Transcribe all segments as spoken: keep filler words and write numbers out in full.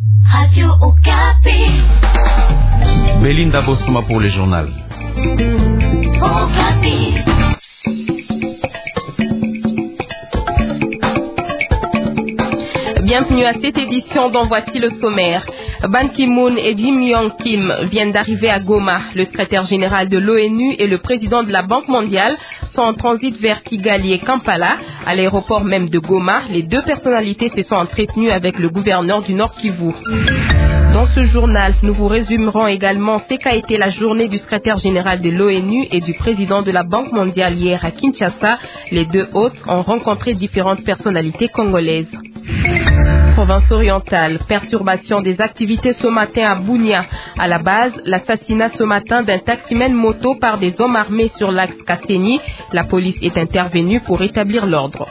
Radio Okapi. Belinda Bosoma pour le journal. Okapi. Bienvenue à cette édition dont voici le sommaire. Ban Ki-moon et Jim Yong Kim viennent d'arriver à Goma. Le secrétaire général de l'ONU et le président de la Banque mondiale sont en transit vers Kigali et Kampala. À l'aéroport même de Goma, les deux personnalités se sont entretenues avec le gouverneur du Nord Kivu. Dans ce journal, nous vous résumerons également ce qu'a été la journée du secrétaire général de l'ONU et du président de la Banque mondiale hier à Kinshasa. Les deux hôtes ont rencontré différentes personnalités congolaises. Province orientale, perturbation des activités ce matin à Bunia. À la base, l'assassinat ce matin d'un taximène moto par des hommes armés sur l'axe Kasseni. La police est intervenue pour rétablir l'ordre.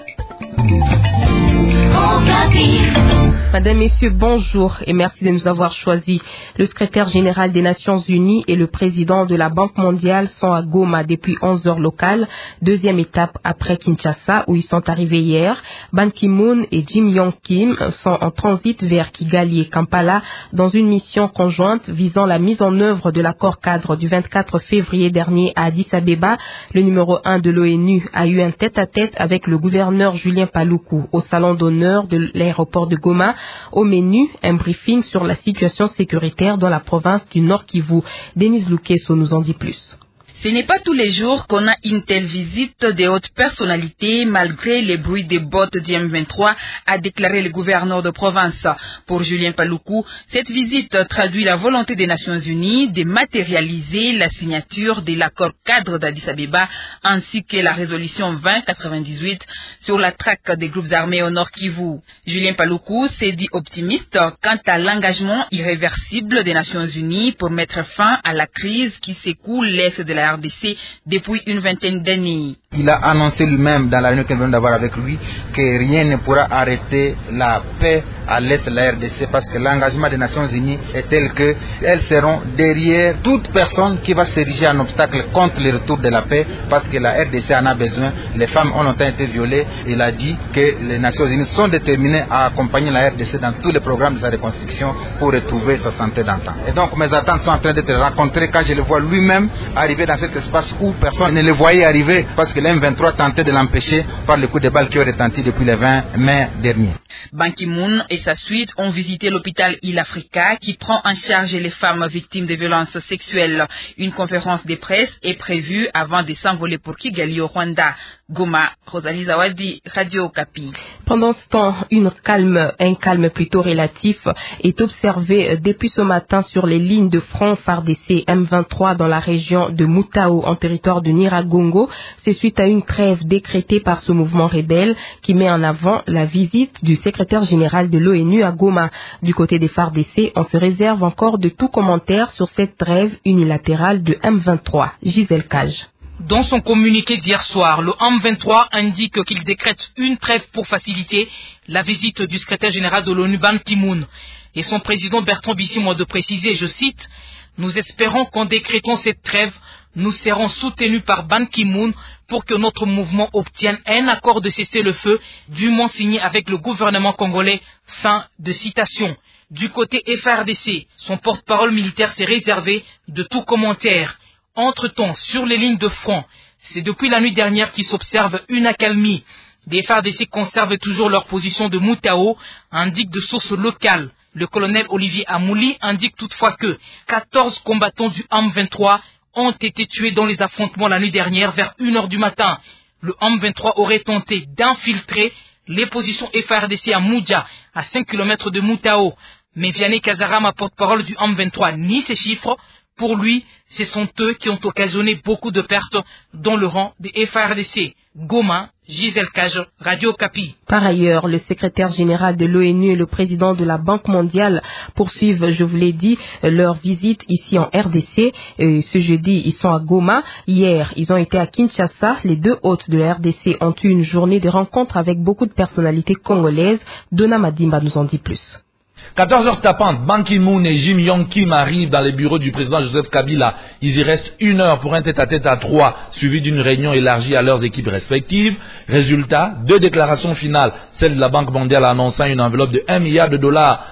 Madame, Messieurs, bonjour et merci de nous avoir choisis. Le secrétaire général des Nations Unies et le président de la Banque mondiale sont à Goma depuis onze heures locales, deuxième étape après Kinshasa où ils sont arrivés hier. Ban Ki-moon et Jim Yong Kim sont en transit vers Kigali et Kampala dans une mission conjointe visant la mise en œuvre de l'accord cadre du vingt-quatre février dernier à Addis Abeba. Le numéro un de l'ONU a eu un tête-à-tête avec le gouverneur Julien Paluku au salon d'honneur de l'aéroport de Goma. Au menu, un briefing sur la situation sécuritaire dans la province du Nord Kivu. Denise Lukeso nous en dit plus. Ce n'est pas tous les jours qu'on a une telle visite de hautes personnalités malgré les bruits des bottes du M vingt-trois, a déclaré le gouverneur de province. Pour Julien Paluku, cette visite traduit la volonté des Nations Unies de matérialiser la signature de l'accord cadre d'Addis Abeba ainsi que la résolution vingt quatre-vingt-dix-huit sur la traque des groupes armés au Nord Kivu. Julien Paluku s'est dit optimiste quant à l'engagement irréversible des Nations Unies pour mettre fin à la crise qui secoue l'Est de la R D C depuis une vingtaine d'années. Il a annoncé lui-même dans la réunion que nous venons d'avoir avec lui que rien ne pourra arrêter la paix à l'est de la R D C parce que l'engagement des Nations Unies est tel qu'elles seront derrière toute personne qui va s'ériger en obstacle contre le retour de la paix parce que la R D C en a besoin. Les femmes ont longtemps été violées. Il a dit que les Nations Unies sont déterminées à accompagner la R D C dans tous les programmes de sa reconstruction pour retrouver sa santé d'antan. Et donc mes attentes sont en train d'être rencontrées quand je le vois lui-même arriver dans cet espace où personne ne le voyait arriver parce que l'M vingt-trois tentait de l'empêcher par le coup de balle qui ont retenti depuis le vingt mai dernier. Ban Ki-moon et sa suite ont visité l'hôpital Il Africa qui prend en charge les femmes victimes de violences sexuelles. Une conférence de presse est prévue avant de s'envoler pour Kigali au Rwanda. Goma, Rosalie Zawadi, Radio Okapi. Pendant ce temps, une calme, un calme plutôt relatif est observé depuis ce matin sur les lignes de front F A R D C M vingt-trois dans la région de Mutao en territoire de Nyiragongo. C'est suite à une trêve décrétée par ce mouvement rebelle qui met en avant la visite du secrétaire général de l'ONU à Goma. Du côté des F A R D C, on se réserve encore de tout commentaire sur cette trêve unilatérale de M vingt-trois. Gisèle Cage. Dans son communiqué d'hier soir, le M vingt-trois indique qu'il décrète une trêve pour faciliter la visite du secrétaire général de l'ONU Ban Ki-moon. Et son président Bertrand Bisimwa de préciser, je cite, « Nous espérons qu'en décrétant cette trêve, nous serons soutenus par Ban Ki-moon pour que notre mouvement obtienne un accord de cessez-le-feu dûment signé avec le gouvernement congolais. » Fin de citation. Du côté F A R D C, son porte-parole militaire s'est réservé de tout commentaire. Entre-temps, sur les lignes de front, c'est depuis la nuit dernière qu'il s'observe une accalmie. Les F A R D C conservent toujours leur position de Mutao, indique de sources locales. Le colonel Olivier Amouli indique toutefois que quatorze combattants du M vingt-trois ont été tués dans les affrontements la nuit dernière vers une heure du matin. Le M vingt-trois aurait tenté d'infiltrer les positions F A R D C à Moudja, à cinq kilomètres de Mutao. Mais Vianney Kazarama, porte-parole du M vingt-trois, nie ces chiffres. Pour lui, ce sont eux qui ont occasionné beaucoup de pertes dans le rang des F A R D C. Goma, Gisèle Cage, Radio Okapi. Par ailleurs, le secrétaire général de l'ONU et le président de la Banque mondiale poursuivent, je vous l'ai dit, leur visite ici en R D C. Et ce jeudi, ils sont à Goma. Hier, ils ont été à Kinshasa. Les deux hôtes de la R D C ont eu une journée de rencontres avec beaucoup de personnalités congolaises. Donna Madimba nous en dit plus. quatorze heures tapantes, Ban Ki-moon et Jim Yong Kim arrivent dans les bureaux du président Joseph Kabila. Ils y restent une heure pour un tête-à-tête à trois, suivi d'une réunion élargie à leurs équipes respectives. Résultat, deux déclarations finales. Celle de la Banque mondiale annonçant une enveloppe de un milliard de dollars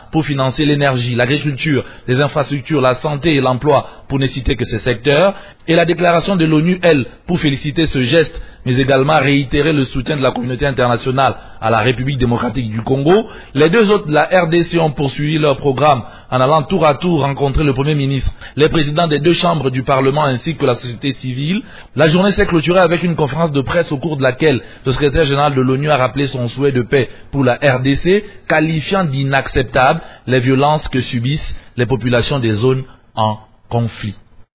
pour financer l'énergie, l'agriculture, les infrastructures, la santé et l'emploi, pour ne citer que ces secteurs, et la déclaration de l'ONU, elle, pour féliciter ce geste, mais également réitérer le soutien de la communauté internationale à la République démocratique du Congo. Les deux autres de la R D C ont poursuivi leur programme en allant tour à tour rencontrer le Premier ministre, les présidents des deux chambres du Parlement ainsi que la société civile. La journée s'est clôturée avec une conférence de presse au cours de laquelle le secrétaire général de l'ONU a rappelé son souhait de paix pour la R D C, qualifiant d'inacceptables les violences que subissent les populations des zones en conflit.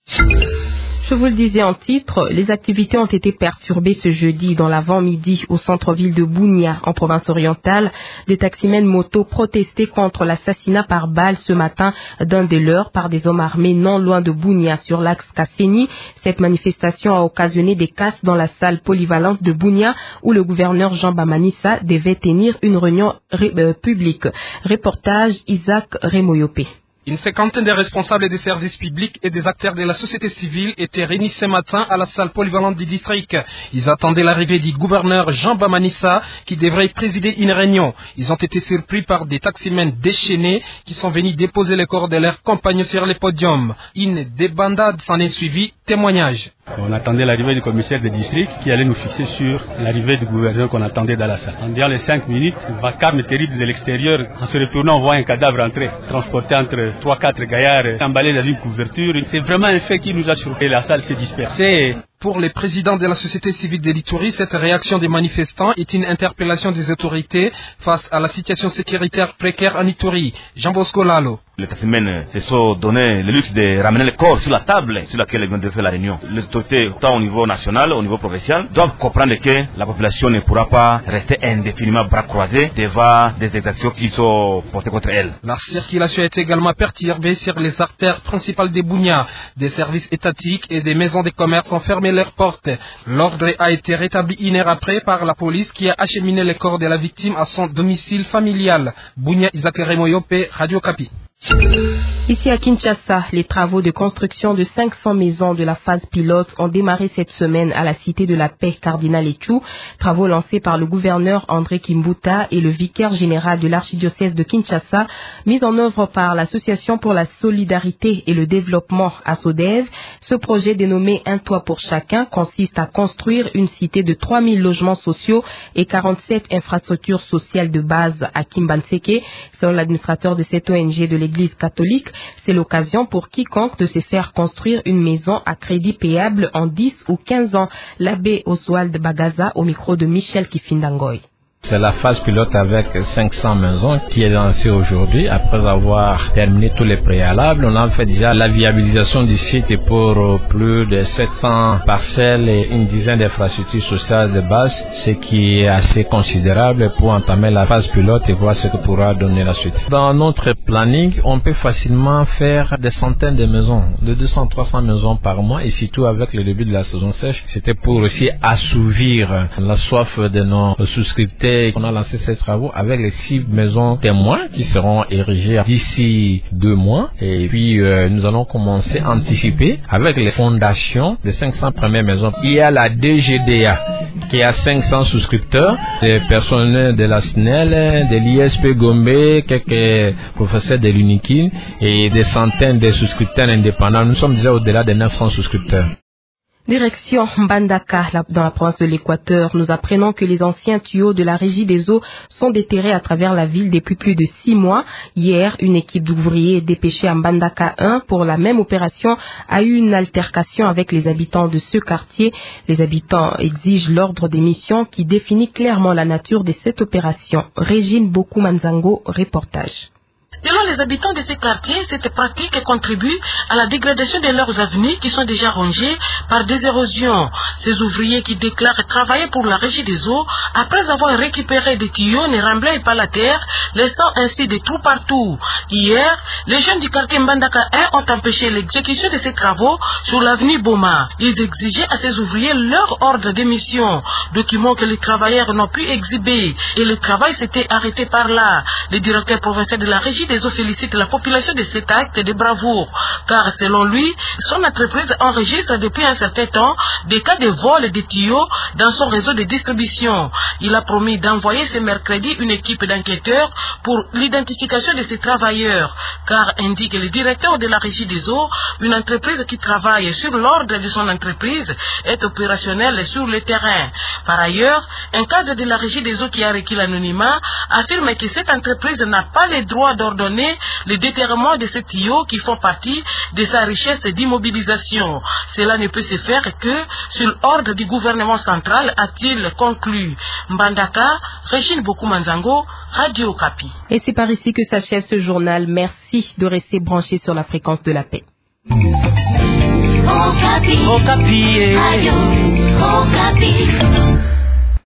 Je vous le disais en titre, les activités ont été perturbées ce jeudi dans l'avant-midi au centre-ville de Bunia, en province orientale. Des taximens moto protestaient contre l'assassinat par balle ce matin d'un des leurs par des hommes armés non loin de Bunia sur l'axe Kasseni. Cette manifestation a occasionné des casses dans la salle polyvalente de Bunia où le gouverneur Jean Bamanissa devait tenir une réunion ré, euh, publique. Reportage Isaac Remoyopé. Une cinquantaine de responsables des services publics et des acteurs de la société civile étaient réunis ce matin à la salle polyvalente du district. Ils attendaient l'arrivée du gouverneur Jean Bamanissa qui devrait présider une réunion. Ils ont été surpris par des taximens déchaînés qui sont venus déposer les corps de leurs compagnons sur les podiums. Une débandade s'en est suivie. Témoignage. On attendait l'arrivée du commissaire de district qui allait nous fixer sur l'arrivée du gouverneur qu'on attendait dans la salle. En durant les cinq minutes, le vacarme terrible de l'extérieur, en se retournant, on voit un cadavre entrer, transporté entre trois quatre gaillards, emballé dans une couverture. C'est vraiment un fait qui nous a surpris. La salle s'est dispersée. Pour les présidents de la société civile de l'Ituri, cette réaction des manifestants est une interpellation des autorités face à la situation sécuritaire précaire en Ituri. Jean Bosco Lalo. Les taximens se sont donné le luxe de ramener le corps sur la table sur laquelle ils vont de faire la réunion. Les autorités, tant au niveau national, au niveau provincial, doivent comprendre que la population ne pourra pas rester indéfiniment bras croisés devant des exactions qui sont portées contre elle. La circulation est également perturbée sur les artères principales de Bunia. Des services étatiques et des maisons de commerce ont fermé leurs portes. L'ordre a été rétabli une heure après par la police qui a acheminé le corps de la victime à son domicile familial. Bunia Isaac Remoyope, Radio Kapi. Ici à Kinshasa, les travaux de construction de cinq cents maisons de la phase pilote ont démarré cette semaine à la Cité de la Paix Cardinal Etchou, travaux lancés par le gouverneur André Kimbuta et le vicaire général de l'archidiocèse de Kinshasa, mis en œuvre par l'Association pour la solidarité et le développement ASODEV. Ce projet dénommé Un toit pour chacun consiste à construire une cité de trois mille logements sociaux et quarante-sept infrastructures sociales de base à Kimbanseke. Selon l'administrateur de cette O N G de l'Église catholique, c'est l'occasion pour quiconque de se faire construire une maison à crédit payable en dix ou quinze ans. L'abbé Oswald Bagaza au micro de Michel Kifindangoy. C'est la phase pilote avec cinq cents maisons qui est lancée aujourd'hui. Après avoir terminé tous les préalables, on a fait déjà la viabilisation du site pour plus de sept cents parcelles et une dizaine d'infrastructures sociales de base, ce qui est assez considérable pour entamer la phase pilote et voir ce que pourra donner la suite. Dans notre planning, on peut facilement faire des centaines de maisons, de deux cents à trois cents maisons par mois, et surtout avec le début de la saison sèche, c'était pour aussi assouvir la soif de nos souscripteurs. On a lancé ces travaux avec les six maisons témoins qui seront érigées d'ici deux mois. Et puis, euh, nous allons commencer à anticiper avec les fondations des cinq cents premières maisons. Il y a la D G D A qui a cinq cents souscripteurs, des personnels de la S N E L, de l'I S P Gombe, quelques professeurs de l'Unikin et des centaines de souscripteurs indépendants. Nous sommes déjà au-delà de neuf cents souscripteurs. Direction Mbandaka, dans la province de l'Équateur, nous apprenons que les anciens tuyaux de la Régie des eaux sont déterrés à travers la ville depuis plus de six mois. Hier, une équipe d'ouvriers dépêchée à Mbandaka un pour la même opération a eu une altercation avec les habitants de ce quartier. Les habitants exigent l'ordre des missions qui définit clairement la nature de cette opération. Régine Boku-Manzango, reportage. Selon les habitants de ces quartiers, cette pratique contribue à la dégradation de leurs avenues qui sont déjà rongées par des érosions. Ces ouvriers qui déclarent travailler pour la Régie des eaux, après avoir récupéré des tuyaux, ne remblaient pas la terre, laissant ainsi des trous partout. Hier, les jeunes du quartier Mbandaka un ont empêché l'exécution de ces travaux sur l'avenue Boma. Ils exigeaient à ces ouvriers leur ordre d'émission, documents que les travailleurs n'ont pu exhiber, et le travail s'était arrêté par là. Le directeur provincial de la Régie des des Eaux félicite la population de cet acte de bravoure, car selon lui, son entreprise enregistre depuis un certain temps des cas de vol de tuyaux dans son réseau de distribution. Il a promis d'envoyer ce mercredi une équipe d'enquêteurs pour l'identification de ces travailleurs, car indique le directeur de la Régie des Eaux, une entreprise qui travaille sur l'ordre de son entreprise est opérationnelle sur le terrain. Par ailleurs, un cadre de la Régie des Eaux qui a requis l'anonymat affirme que cette entreprise n'a pas le droit d'ordonner le déterrement de ces tuyaux qui font partie de sa richesse d'immobilisation. Cela ne peut se faire que sur ordre du gouvernement central, a-t-il conclu. Mbandaka, Régine Bokumanzango, Radio Okapi. Et c'est par ici que s'achève ce journal. Merci de rester branché sur la fréquence de la paix. Okapi. Okapi. Radio Okapi.